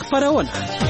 خبرونه.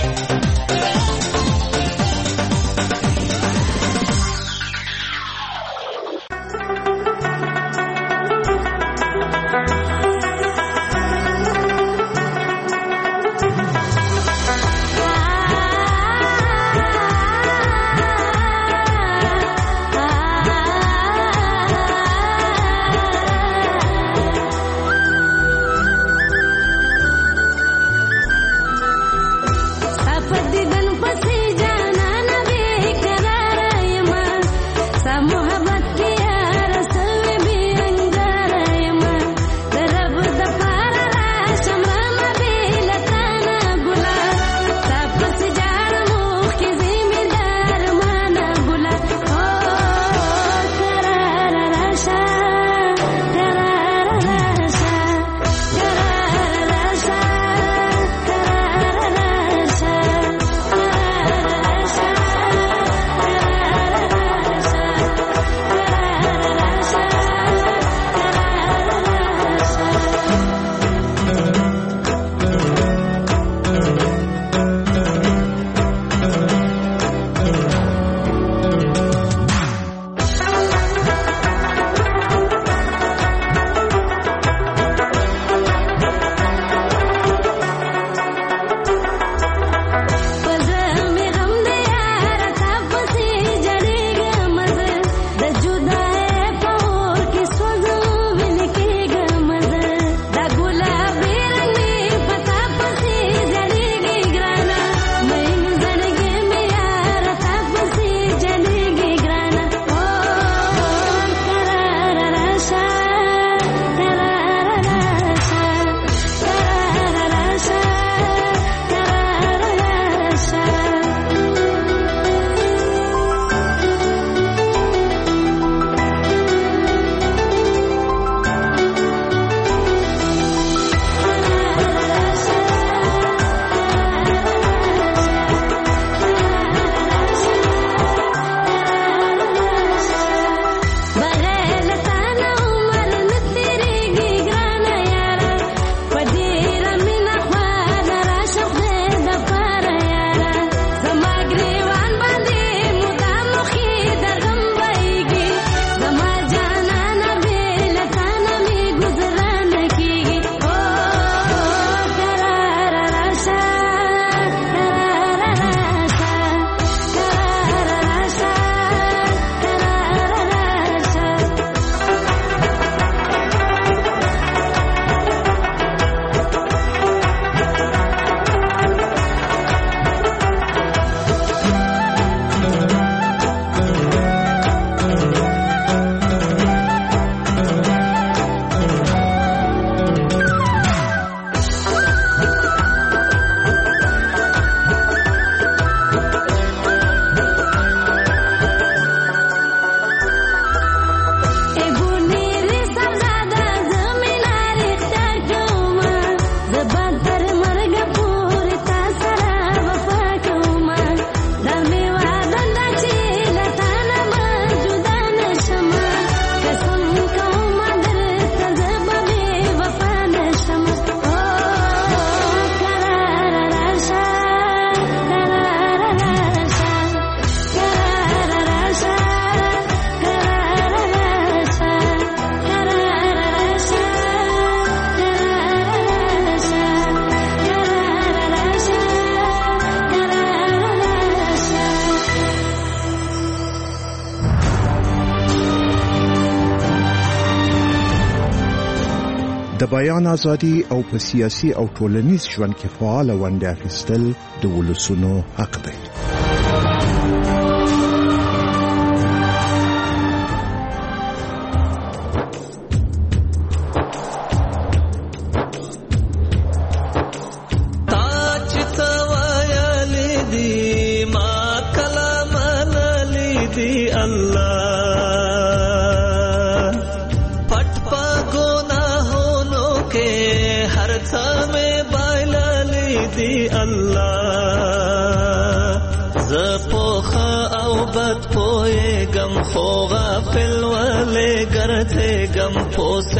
د بیان ازادي او په سیاسي او ټولنیز ژوند کې فعال ونډه اخیستل د ولسونو حق دی.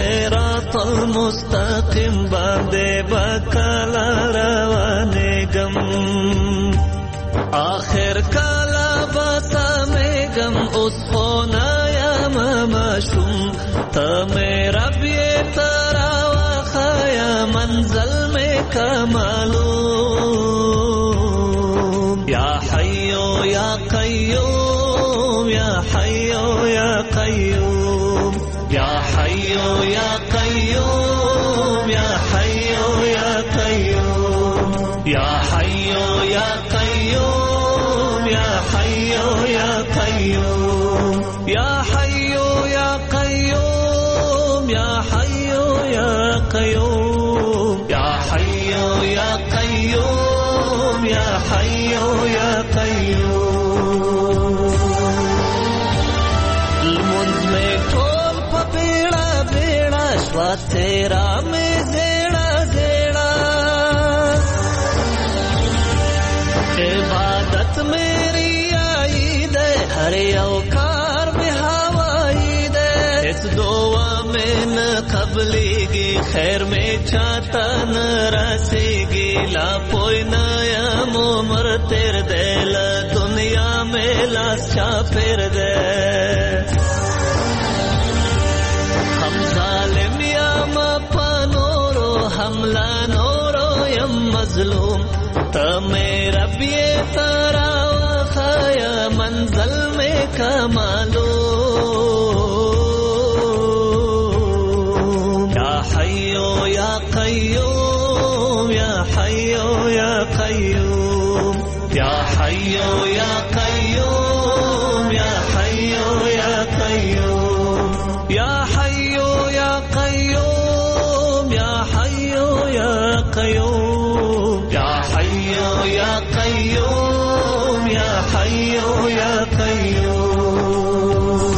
صراط المستقيم باندې بکلا روانېږم آخر کلا بسامگم اس خونایم مشوم تا میرا بیترا و خیا منزل میں کمالوم یا حیو یا قیوم یا حیو یا قیوم یا حیو یا قیوم یا حیو یا قیوم یا حیو یا قیوم یا حیو یا قیوم یا حیو یا قیوم یا حیو یا قیوم یا حیو یا قیوم یا حیو یا قیوم المنز میں ٹول پا بیڑا بیڑا شوا تیرا میں زیڑا زیڑا عبادت میری آئی دے ہر اوکار میں ہوائی دے اس دعا میں نہ قبلی گی خیر میں چاہتا نہ رسی گی لا پوئی نایم عمر تیر دے لا دنیا میں لاس چا پھر دے ہم ظالم یا مپا نورو حملہ نورو یم مظلوم تا میرا بیترا و خیا منزل میں کمالوم یا حیو یا قیوم یا حیو یا قیوم یا حیو یا قیوم یا حیو یا قیوم یا حیو یا قیوم یا حیو یا قیوم یا حیو یا قیوم یا حیو یا قیوم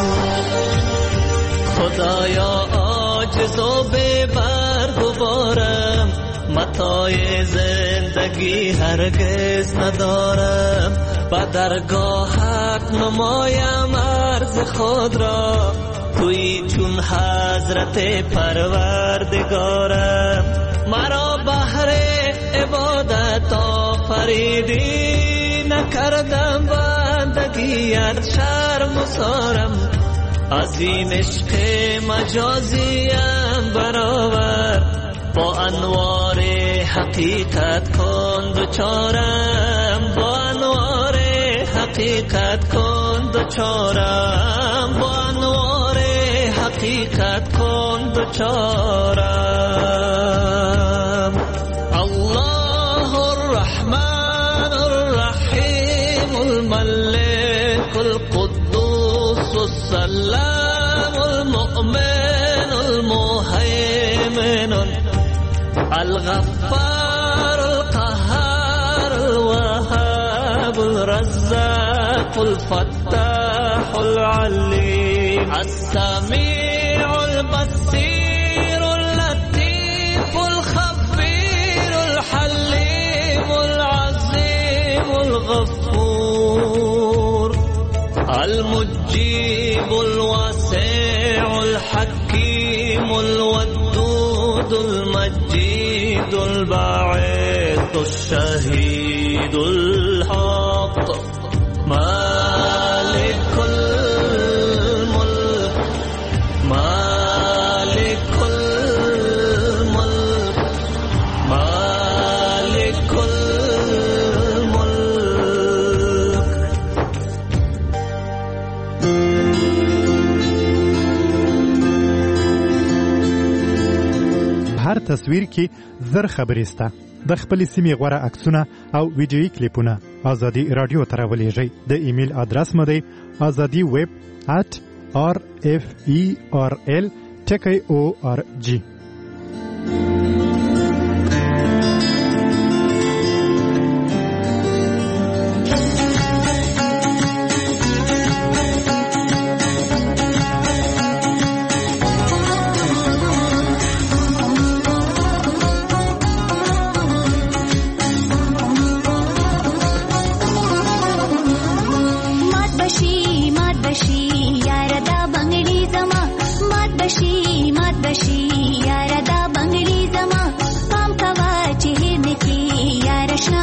خدایا عاجز و بے بار دوبارم متاع زندگی هرگز ندارم با درگاهت نمایم عرض خود را توی چون حضرت پروردگارم مرا بهر عبادت آفریدی نکردم بندگیت شرم و سارم از این عشق مجازیم برآور با انوار حقیقت کن دوچارم با انوار حقیقت کن دوچارم با انوار حقیقت کن دوچارم الله الرحمن الرحیم الملك القدوس السلام المؤمن المهيمن الغفار القهار الوهاب الرزاق الفتاح العليم السميع البصير اللطيف الخبير الحليم العظيم الغفور المجيب الواسع الحكيم الودود المجيد الباعث الشهيد الحق مالك الملك مالك الملك مالك الملك هر تصویر کې زر خبرې سته د خپل سیمې غوړه عکسونه او ویډیویي کلیپونه ازادي رادیو ته راولېږئ د ایمیل ادرس مو دی azadi@rferl.org مات بشی یار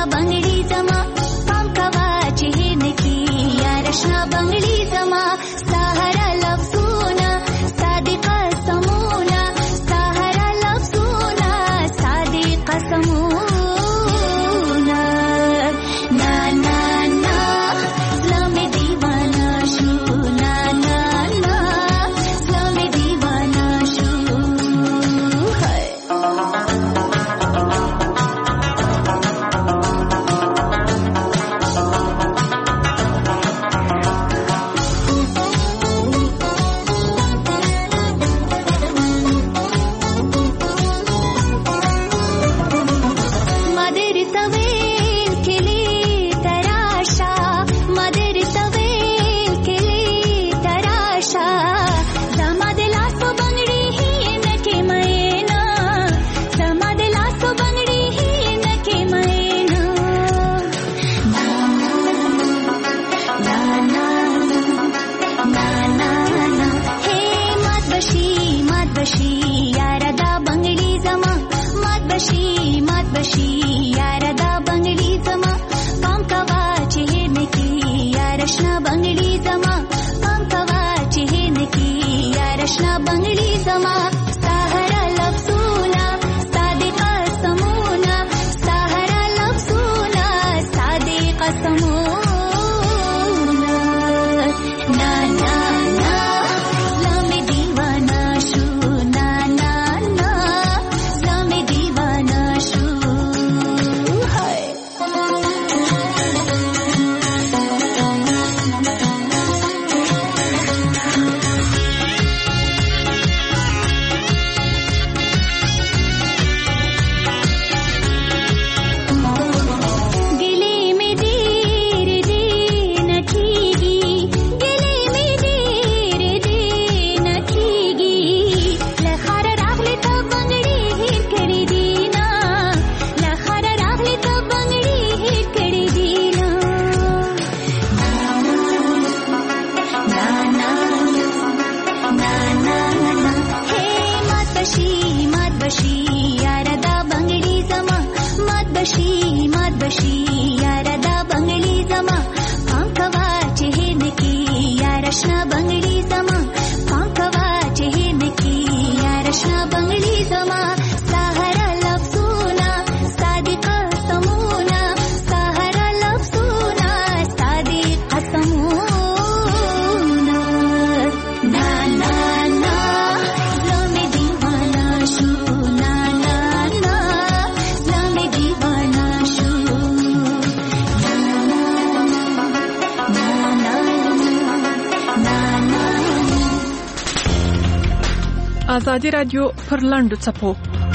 بنگړي زما پام کوا چې نکی یار شنا بنگړي زما سهارا لفظونه صادقه سمونه سهارا لفظونه صادقه سمونه آزادی رادیو پر لاندو څپو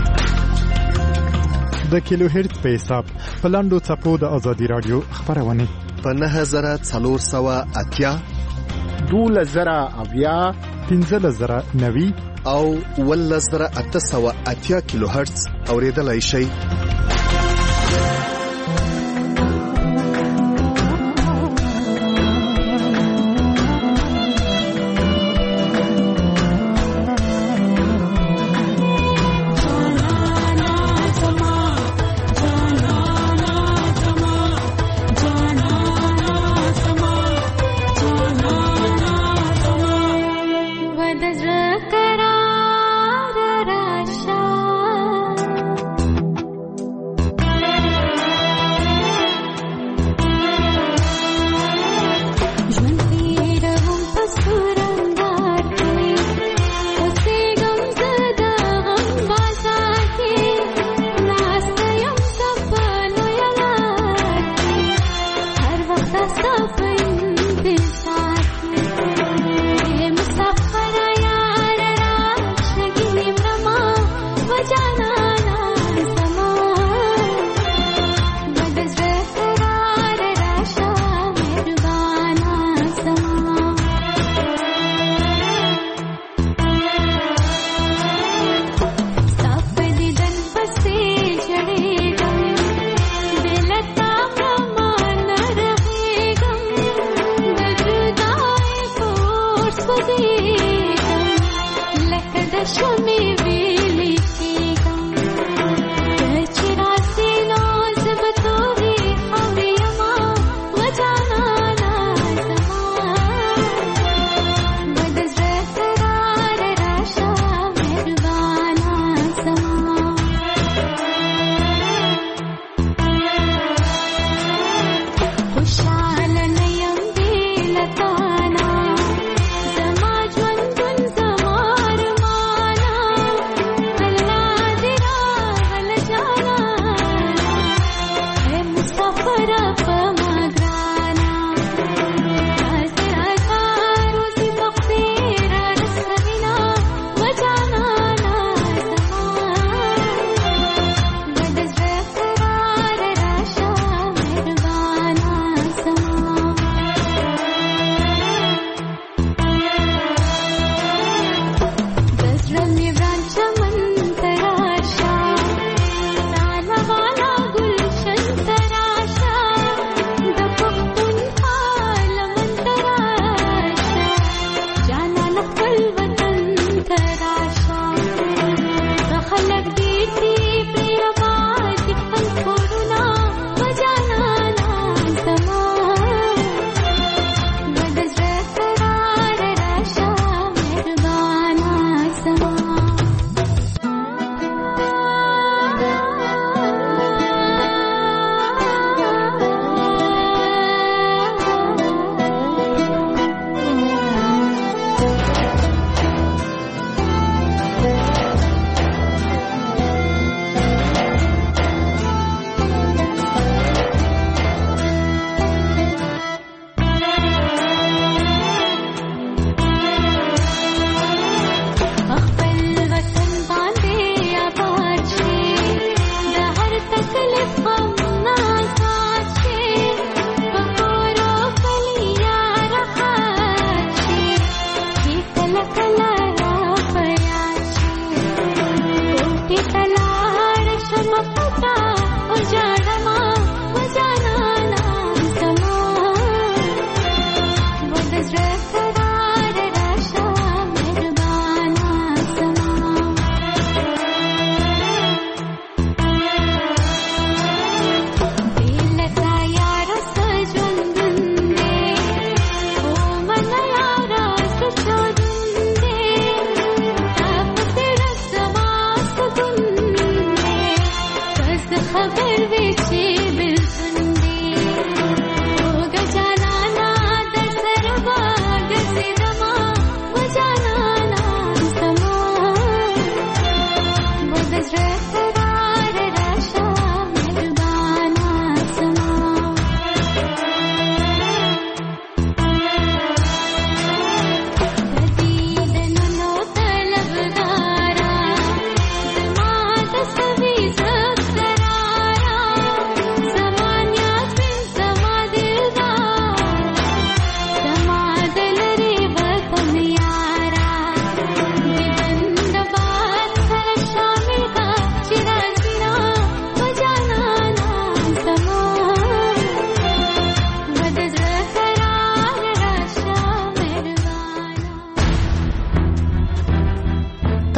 د کیلو هرتز په حساب په لاندو څپو د آزادی رادیو خبرونه په 9480 2000 1590 او 1880 کیلو هرتز اوریدلای شي.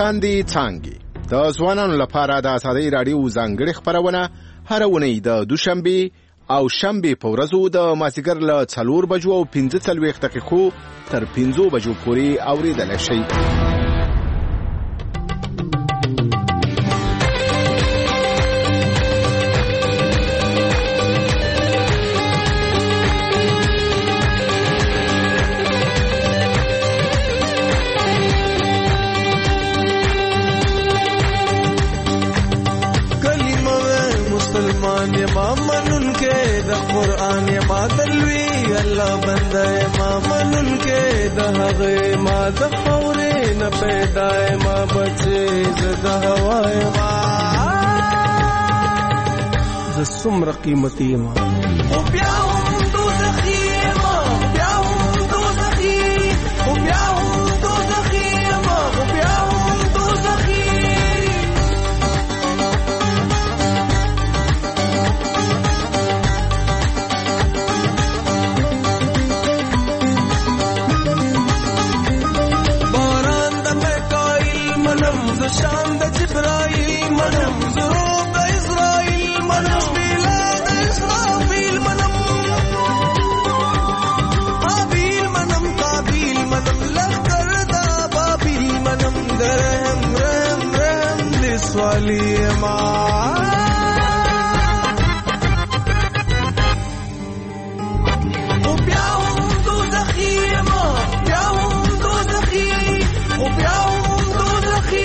تاندې څانګې. د ځوانانو لپاره د ازادۍ راډیو ځانګړې خپرونه هر اونۍ د دوشنبه او شنبه په ورځو د مازیګر له 4 بجو او 45 دقیقو تر 5 بجو پورې اوریدل شي. قرآن ما دلوي الله بنده ما منن کې د هغه ما د خورې نه پیدا ما بچي د هواي ما ز څومره قیمتي ما او بیا هم دوزخي ما بیا هم دوزخي او بیا هم دوزخي ما او بیا هم دوزخي شام د جبرائیل منم زروب د اسرائیل منم بلاد اسرافیل منم قابیل منم قابیل منم لخکر دا بابیل منم درهم رحم رحم دسوالی ما او بیا هم دوزخی ما بیا هم دوزخی او بیا هم دوزخی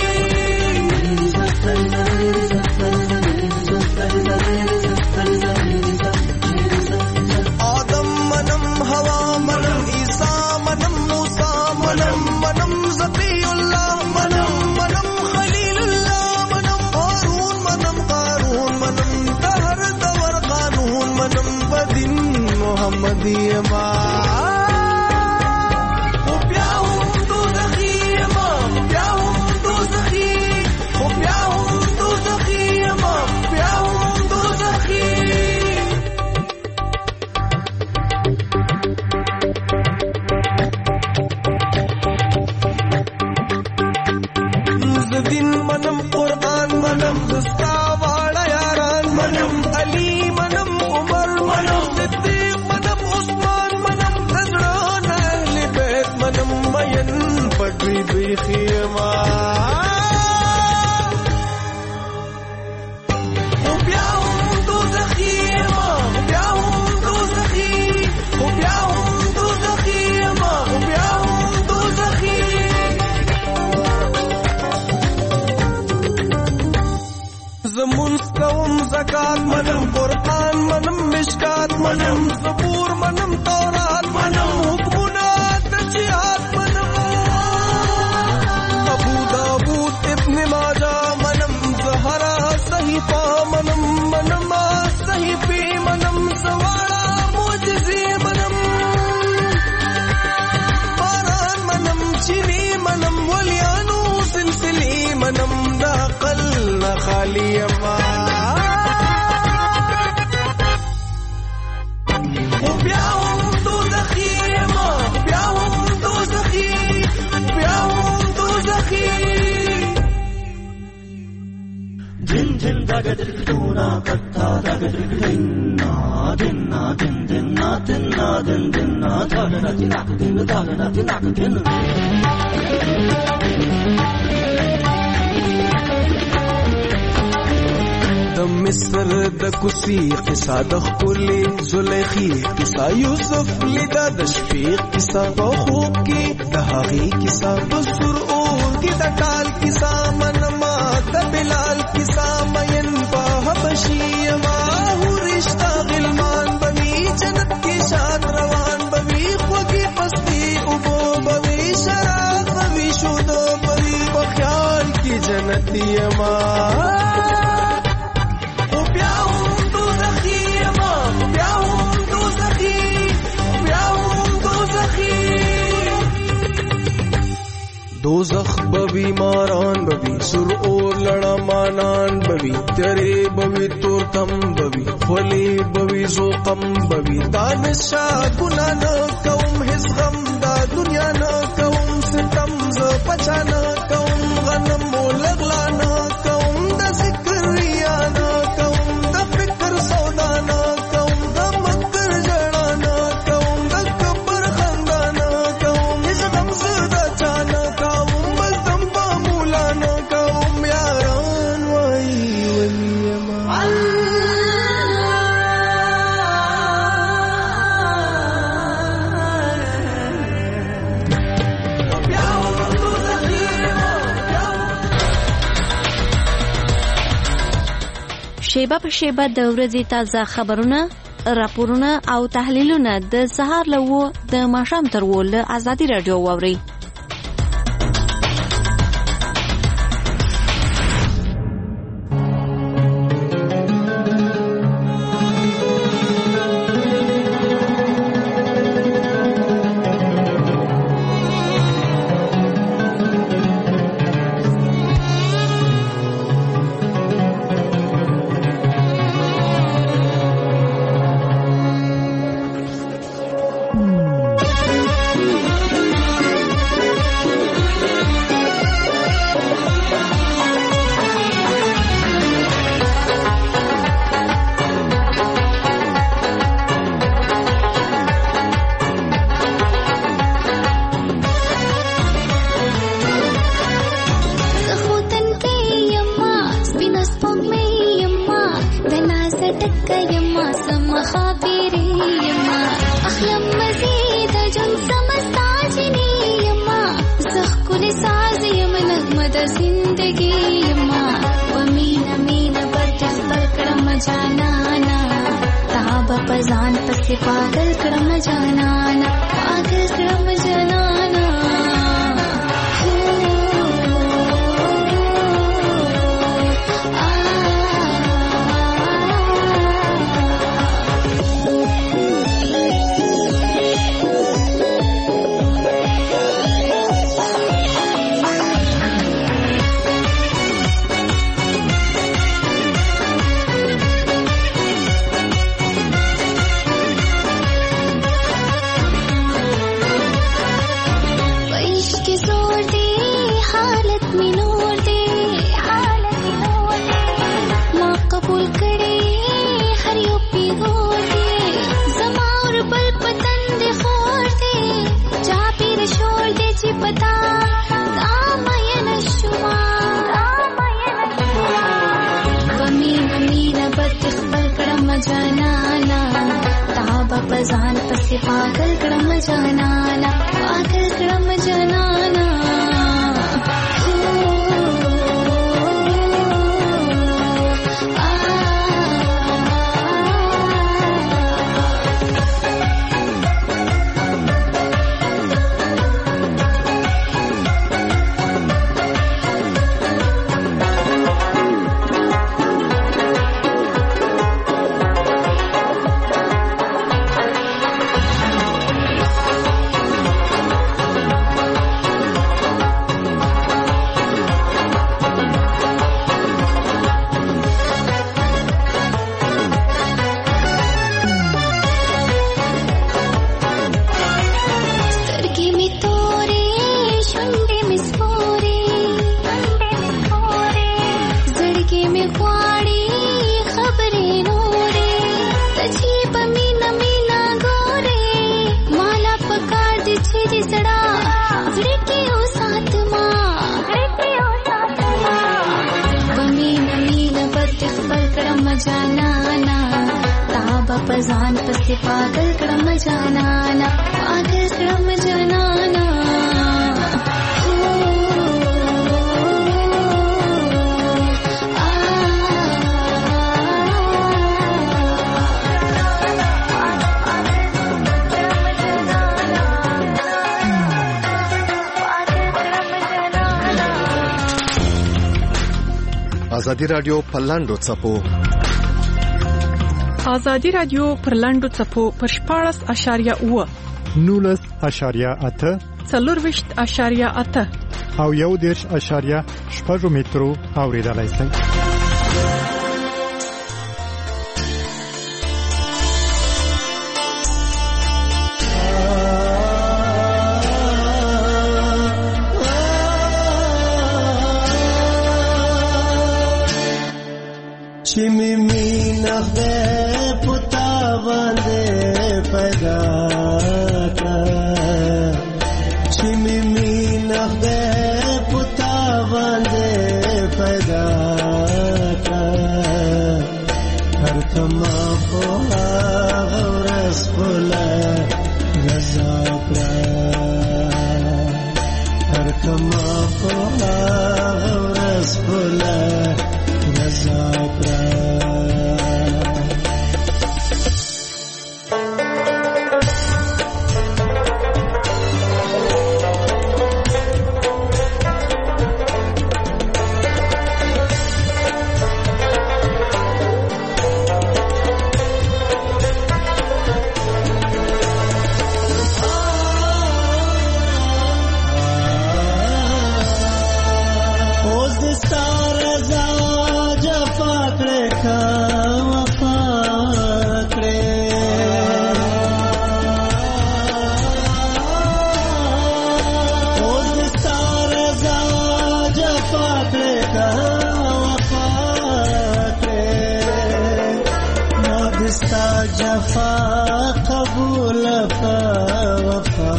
آدم منم ہوا منم عیسیٰ منم موسیٰ منم منم ذبی اللہ منم منم خلیل اللہ منم ہارون منم قارون منم دہر دور قانون منم بدن محمدی ما زکات منم قرآن منم مشکات منم زبور منم تورات منم حکمونات تجیات منم ابو داود ابن ماجہ منم زہرا صحیفہ منم منم صحیفی منم سوارا معجزی منم باران منم چینی منم ولیانو سلسلی منم ناقل نخالی اما د مصر د کوسی قصه د خپلې زلیخی قصه یوسف لیدا د شفیع قصه په خوب کې د هغې قصه په سر اور کې د ټال قصه منما د بلال قصه مین په حبشي ما رشتہ غلمان بوي جنت کې شان روان بوي خوږی پستی او بوي شراب بوي شود بوي په خیال کې جنتی ما دوزخ بوی ماران بوی سر اور لڑا مانان بوی تیرے بوی تورتم بوی خلی بوی زوقم بوی دانشا گناہ نہ کوم حس غم دا دنیا نہ کوم ستم ز پچا نہ کوم غنم شیبه په شیبه د ورځې تازه خبرونه، راپورونه او تحلیلونه د سهار له 9 د ماښام تر 10 له ازادي رادیو واورئ. ازادي رادیو په لاندو څپو ازادي رادیو پر لاندو څپو پر 14.8 19.8 40.8 او 1.6 مترو اوریدلای شئ. چمی مینا خدای پتا باندې پیدا کړ چمی مینا خدای پتا باندې پیدا کړ قبول په وفا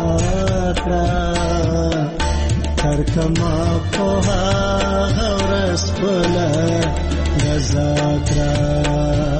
کړه ترکما په هغه ورځ خپله رضا کړه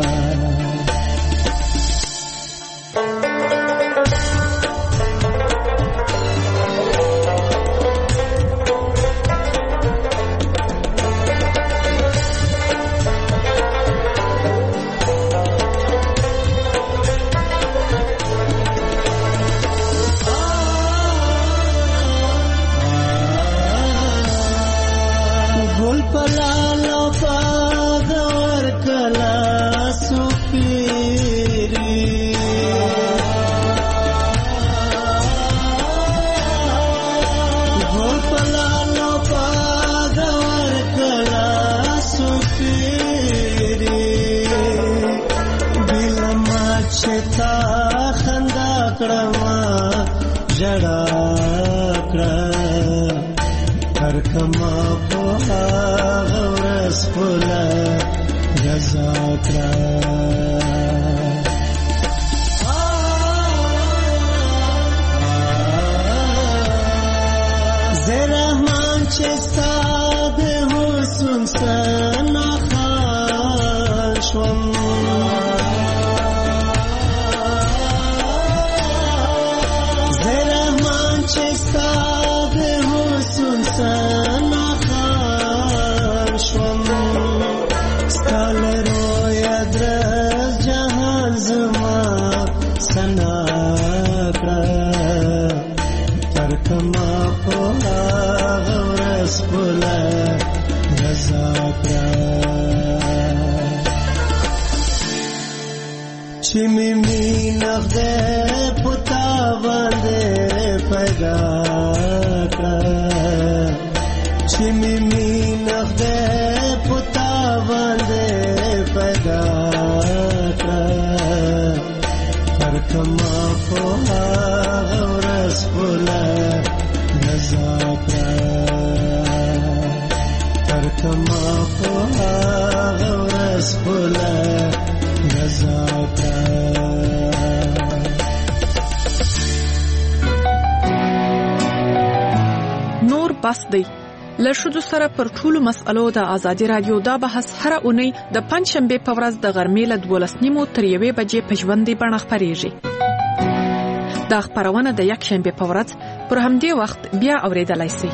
بس دی له ښځو سره پر ټولو مسألو د ازادي رادیو دا بحث هره اونۍ د پنځشنبې په ورځ د غرمې له 12:30 تر 1 بجې په ژوندۍ بڼه خپریږي. دا خپرونه د یکشنبې په ورځ پر همدې وخت بیا اوریدلای شئ.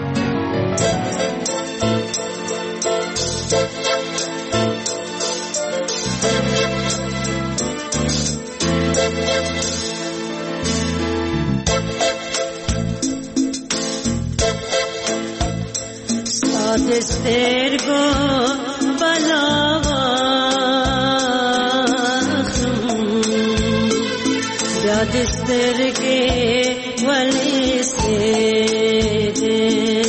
دسترگو بلاوخم بیا دسترگی ولی سیده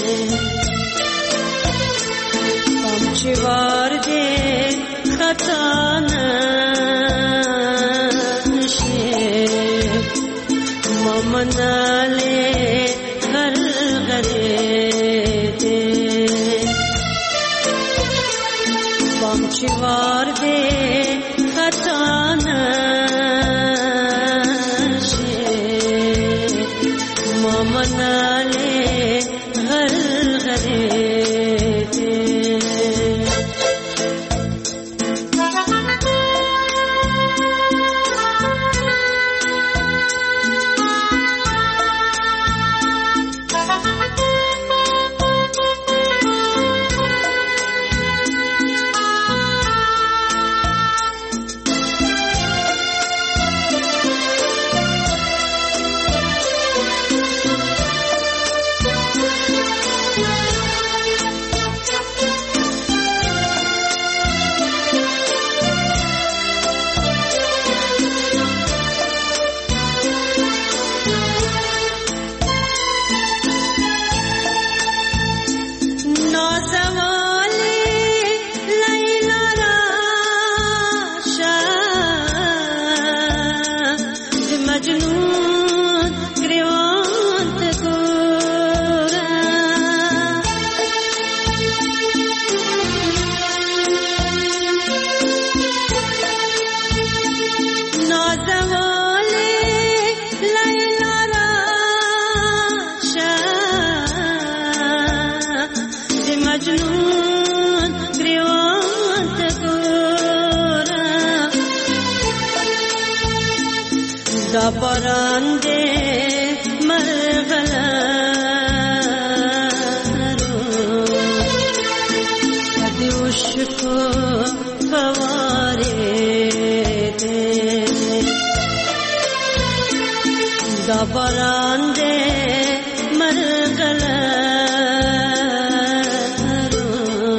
پامچوار ده خطا نشه مامناله هر غده چوار دے خطا نشے مامنالے غر غرے دے دا باران دې مرغلرو د عشقو فوارې دې دا باران دې مرغلرو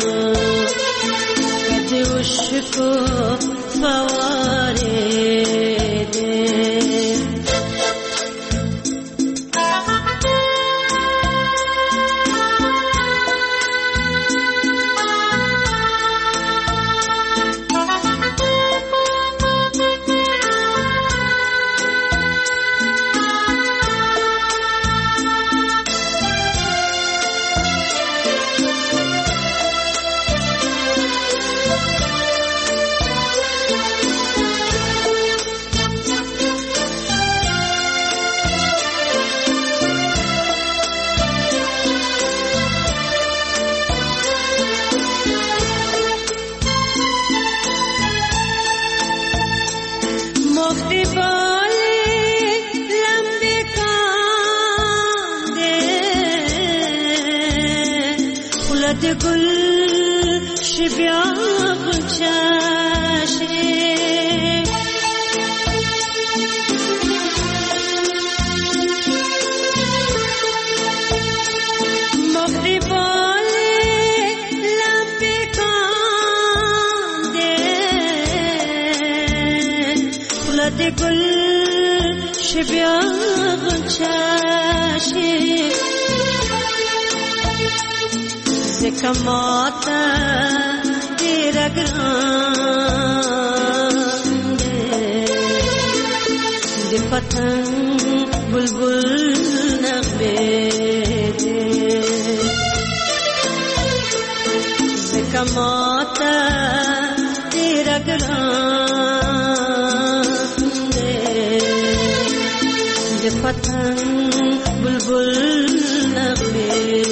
د عشقو فوارې कमाता तेरा ग्राम दे पतंग बुलबुल नगमे दे कमाता तेरा ग्राम दे पतंग बुलबुल नगमे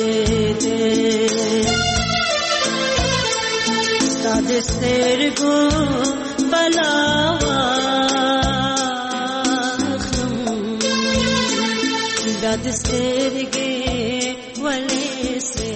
सादे सेर को बलावा दाद सेर के वले से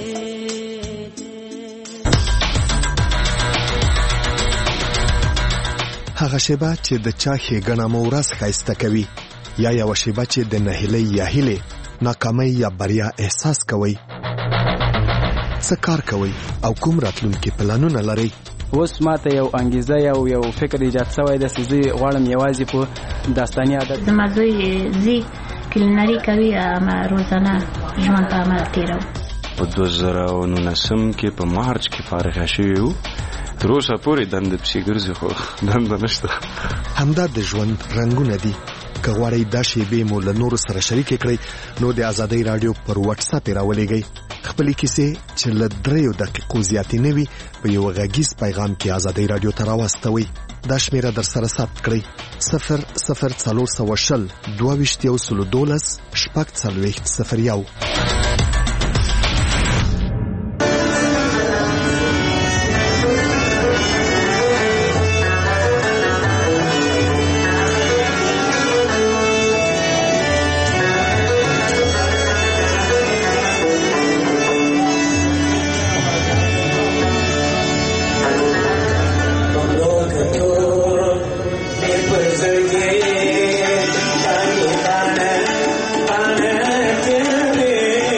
هغه شیبه چې د چا ښېګڼه مو ورځ ښایسته کوي یا یوه شیبه چې د نهیلۍ یا هیلې ناکامۍ یا بریا احساس کوئ څه کار کوئ او کوم راتلونکي پلانونه لرئ اوس ماته یو انګیزه یو فکر ایجاد شوی دی چې زه غواړم یوازې په داستاني عادت زما زوی زی کلینري کوي اما روزانه ژوند په عمل تېروي په 2019 کې په مارچ کې فارغ شوی وو تر اوسه پورې دنده پسې ګرځي خو دنده نشته همدا د ژوند رنګونه دي که غواړئ دا شیبې مو له نورو سره شریکې کړئ نو د ازادۍ راډیو پر واتساپ یې راولېږئ خپلې کیسې چې له 3 دقیقو زیاتې نه وي په یو غږیز پیغام کې ازادۍ راډیو ته راواستوئ دا شمیره در سره ثبت کړئ 00420 22 شپږ 4001 Yeah.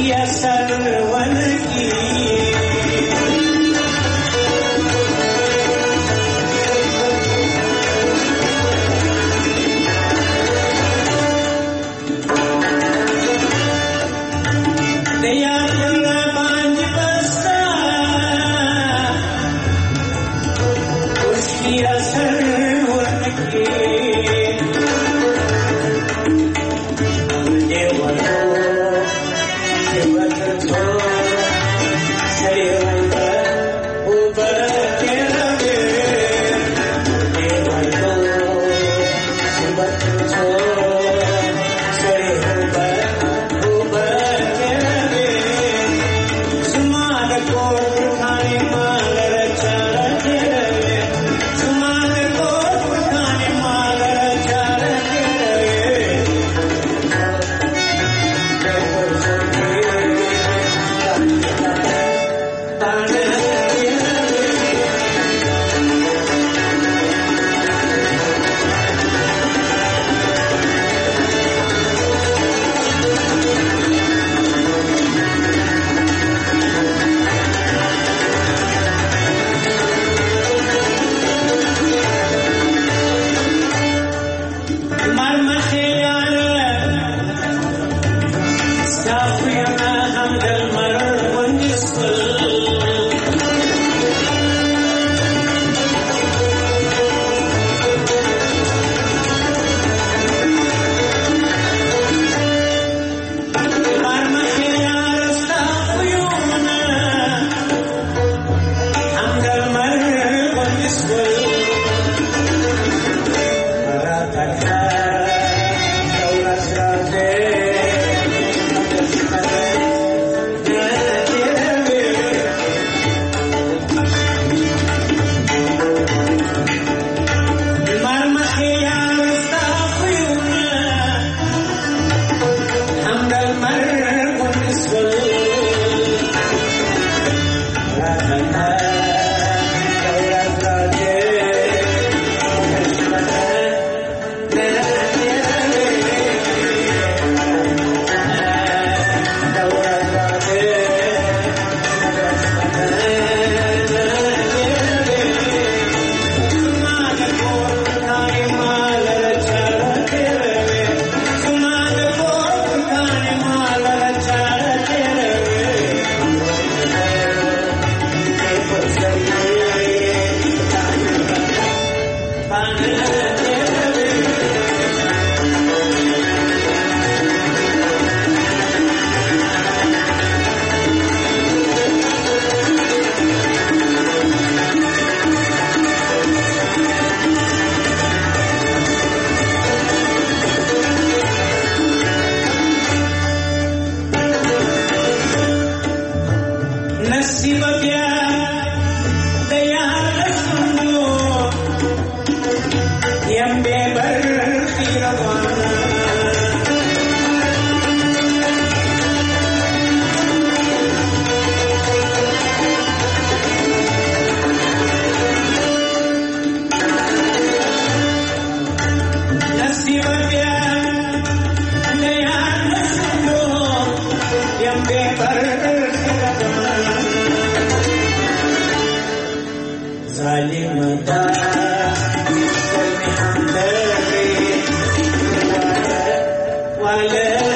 Wale